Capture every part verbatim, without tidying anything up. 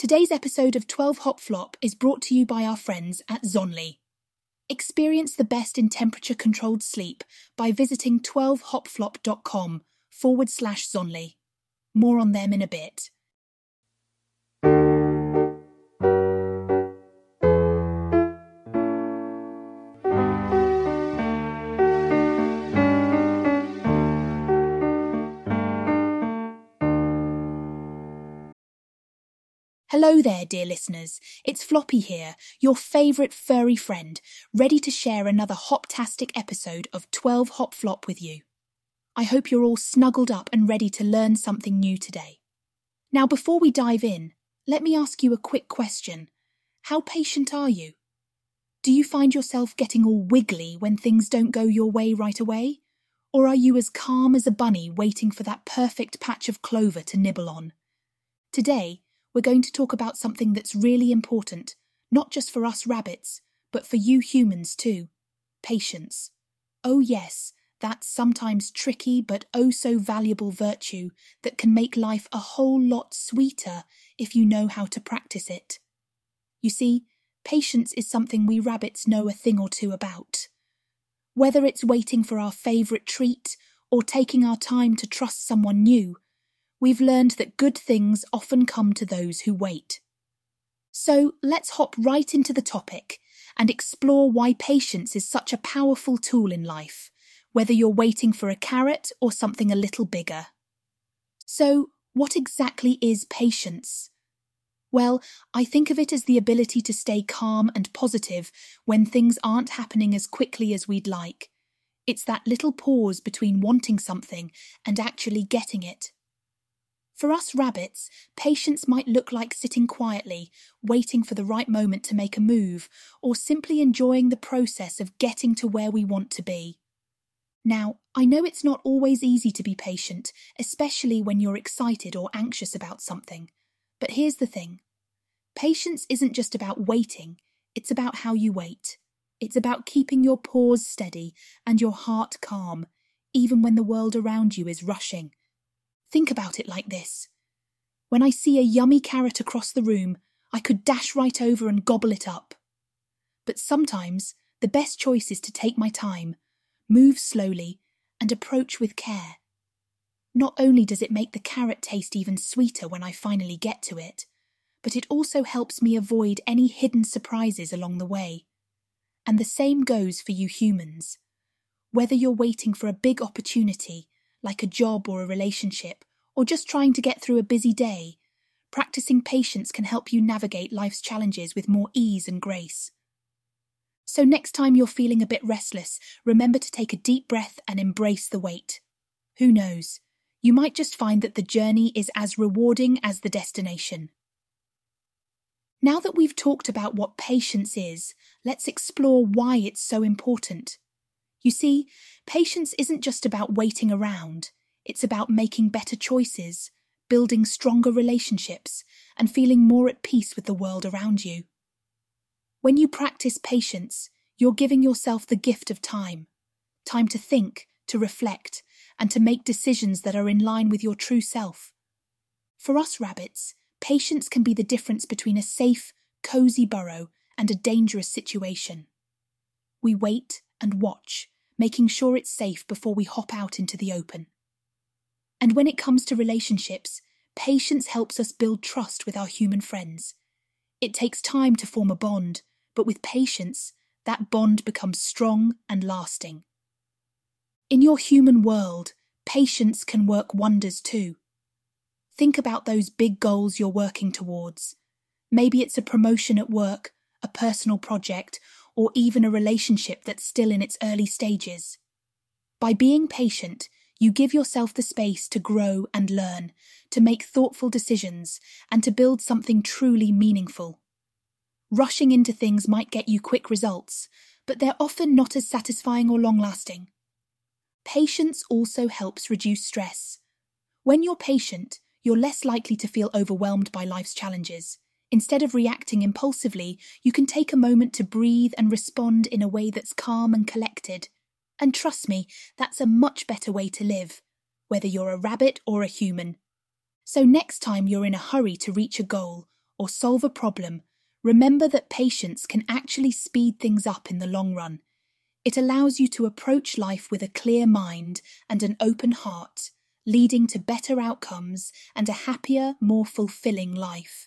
Today's episode of twelve Hop Flop is brought to you by our friends at Zonly. Experience the best in temperature-controlled sleep by visiting twelve hop flop dot com forward slash Zonly. More on them in a bit. Hello there, dear listeners. It's Floppy here, your favourite furry friend, ready to share another hoptastic episode of twelve Hop Flop with you. I hope you're all snuggled up and ready to learn something new today. Now, before we dive in, let me ask you a quick question. How patient are you? Do you find yourself getting all wiggly when things don't go your way right away? Or are you as calm as a bunny waiting for that perfect patch of clover to nibble on? Today, we're going to talk about something that's really important, not just for us rabbits, but for you humans too. Patience. Oh yes, that sometimes tricky but oh so valuable virtue that can make life a whole lot sweeter if you know how to practice it. You see, patience is something we rabbits know a thing or two about. Whether it's waiting for our favourite treat or taking our time to trust someone new, we've learned that good things often come to those who wait. So let's hop right into the topic and explore why patience is such a powerful tool in life, whether you're waiting for a carrot or something a little bigger. So, what exactly is patience? Well, I think of it as the ability to stay calm and positive when things aren't happening as quickly as we'd like. It's that little pause between wanting something and actually getting it. For us rabbits, patience might look like sitting quietly, waiting for the right moment to make a move, or simply enjoying the process of getting to where we want to be. Now, I know it's not always easy to be patient, especially when you're excited or anxious about something. But here's the thing. Patience isn't just about waiting, it's about how you wait. It's about keeping your paws steady and your heart calm, even when the world around you is rushing. Think about it like this. When I see a yummy carrot across the room, I could dash right over and gobble it up. But sometimes, the best choice is to take my time, move slowly, and approach with care. Not only does it make the carrot taste even sweeter when I finally get to it, but it also helps me avoid any hidden surprises along the way. And the same goes for you humans. Whether you're waiting for a big opportunity, like a job or a relationship, or just trying to get through a busy day, practicing patience can help you navigate life's challenges with more ease and grace. So next time you're feeling a bit restless, remember to take a deep breath and embrace the wait. Who knows? You might just find that the journey is as rewarding as the destination. Now that we've talked about what patience is, let's explore why it's so important. You see, patience isn't just about waiting around, it's about making better choices, building stronger relationships, and feeling more at peace with the world around you. When you practice patience, you're giving yourself the gift of time. Time to think, to reflect, and to make decisions that are in line with your true self. For us rabbits, patience can be the difference between a safe, cosy burrow and a dangerous situation. We wait and watch, making sure it's safe before we hop out into the open. And when it comes to relationships, patience helps us build trust with our human friends. It takes time to form a bond, but with patience, that bond becomes strong and lasting. In your human world, patience can work wonders too. Think about those big goals you're working towards. Maybe it's a promotion at work, a personal project, or even a relationship that's still in its early stages. By being patient, you give yourself the space to grow and learn, to make thoughtful decisions, and to build something truly meaningful. Rushing into things might get you quick results, but they're often not as satisfying or long-lasting. Patience also helps reduce stress. When you're patient, you're less likely to feel overwhelmed by life's challenges. Instead of reacting impulsively, you can take a moment to breathe and respond in a way that's calm and collected. And trust me, that's a much better way to live, whether you're a rabbit or a human. So next time you're in a hurry to reach a goal, or solve a problem, remember that patience can actually speed things up in the long run. It allows you to approach life with a clear mind and an open heart, leading to better outcomes and a happier, more fulfilling life.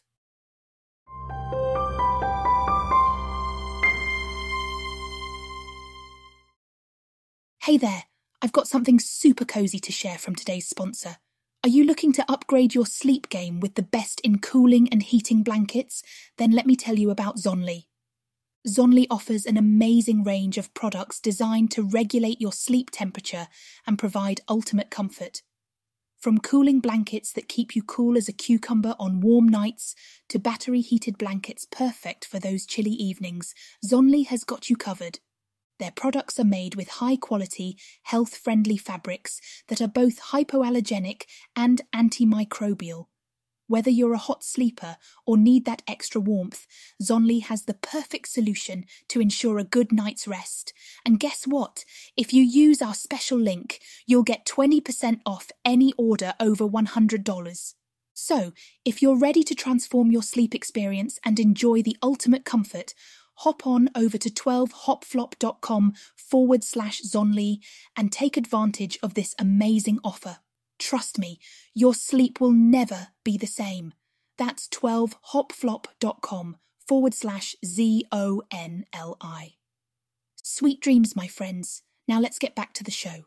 Hey there, I've got something super cozy to share from today's sponsor. Are you looking to upgrade your sleep game with the best in cooling and heating blankets? Then let me tell you about Zonly. Zonly offers an amazing range of products designed to regulate your sleep temperature and provide ultimate comfort. From cooling blankets that keep you cool as a cucumber on warm nights to battery-heated blankets perfect for those chilly evenings, Zonly has got you covered. Their products are made with high-quality, health-friendly fabrics that are both hypoallergenic and antimicrobial. Whether you're a hot sleeper or need that extra warmth, Zonly has the perfect solution to ensure a good night's rest. And guess what? If you use our special link, you'll get twenty percent off any order over one hundred dollars. So, if you're ready to transform your sleep experience and enjoy the ultimate comfort, hop on over to twelve hopflop.com forward slash Zonly and take advantage of this amazing offer. Trust me, your sleep will never be the same. That's twelve hopflop.com forward slash Z O N L I. Sweet dreams, my friends. Now let's get back to the show.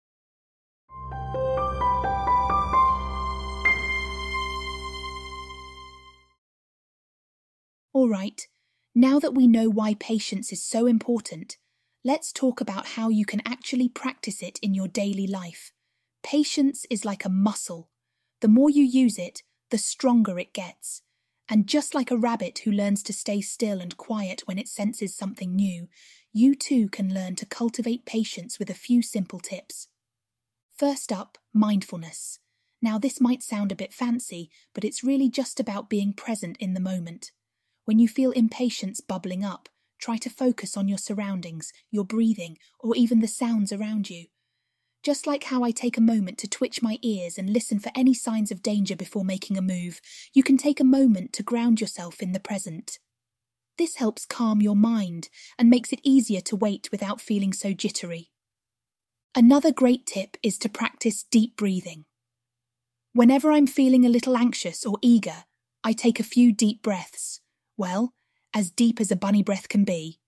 All right, now that we know why patience is so important, let's talk about how you can actually practice it in your daily life. Patience is like a muscle. The more you use it, the stronger it gets. And just like a rabbit who learns to stay still and quiet when it senses something new, you too can learn to cultivate patience with a few simple tips. First up, mindfulness. Now this might sound a bit fancy, but it's really just about being present in the moment. When you feel impatience bubbling up, try to focus on your surroundings, your breathing, or even the sounds around you. Just like how I take a moment to twitch my ears and listen for any signs of danger before making a move, you can take a moment to ground yourself in the present. This helps calm your mind and makes it easier to wait without feeling so jittery. Another great tip is to practice deep breathing. Whenever I'm feeling a little anxious or eager, I take a few deep breaths. Well, as deep as a bunny breath can be.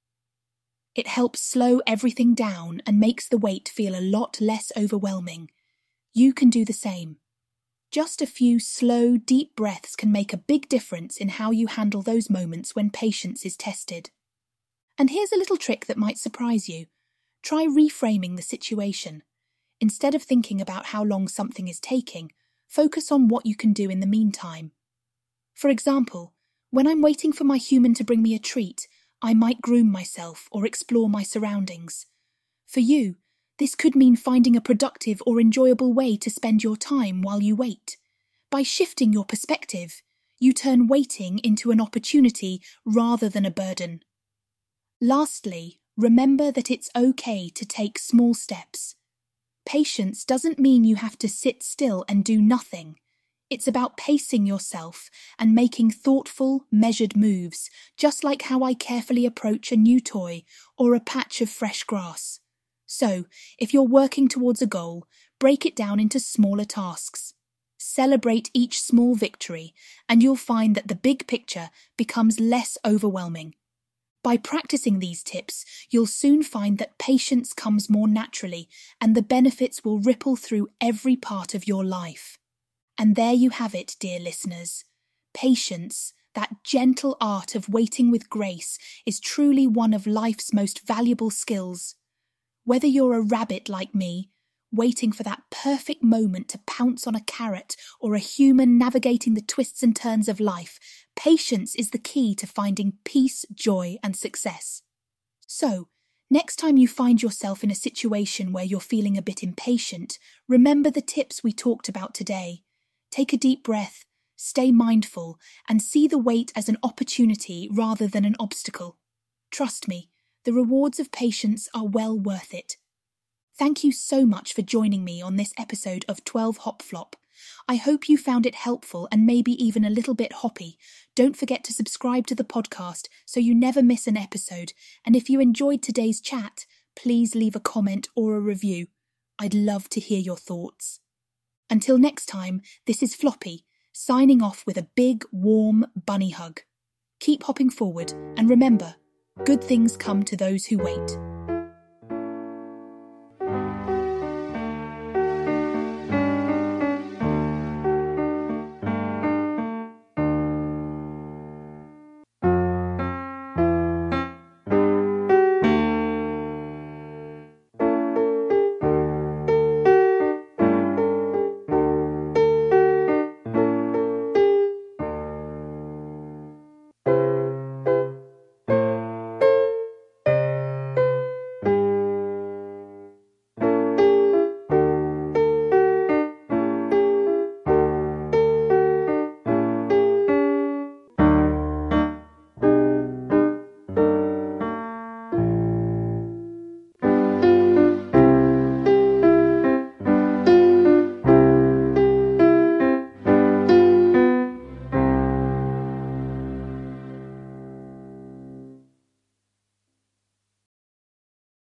It helps slow everything down and makes the wait feel a lot less overwhelming. You can do the same. Just a few slow, deep breaths can make a big difference in how you handle those moments when patience is tested. And here's a little trick that might surprise you. Try reframing the situation. Instead of thinking about how long something is taking, focus on what you can do in the meantime. For example, when I'm waiting for my human to bring me a treat, I might groom myself or explore my surroundings. For you, this could mean finding a productive or enjoyable way to spend your time while you wait. By shifting your perspective, you turn waiting into an opportunity rather than a burden. Lastly, remember that it's okay to take small steps. Patience doesn't mean you have to sit still and do nothing. It's about pacing yourself and making thoughtful, measured moves, just like how I carefully approach a new toy or a patch of fresh grass. So, if you're working towards a goal, break it down into smaller tasks. Celebrate each small victory, and you'll find that the big picture becomes less overwhelming. By practicing these tips, you'll soon find that patience comes more naturally, and the benefits will ripple through every part of your life. And there you have it, dear listeners. Patience, that gentle art of waiting with grace, is truly one of life's most valuable skills. Whether you're a rabbit like me, waiting for that perfect moment to pounce on a carrot, or a human navigating the twists and turns of life, patience is the key to finding peace, joy, and success. So, next time you find yourself in a situation where you're feeling a bit impatient, remember the tips we talked about today. Take a deep breath, stay mindful, and see the wait as an opportunity rather than an obstacle. Trust me, the rewards of patience are well worth it. Thank you so much for joining me on this episode of twelve Hop Flop. I hope you found it helpful and maybe even a little bit hoppy. Don't forget to subscribe to the podcast so you never miss an episode. And if you enjoyed today's chat, please leave a comment or a review. I'd love to hear your thoughts. Until next time, this is Floppy, signing off with a big, warm bunny hug. Keep hopping forward, and remember, good things come to those who wait.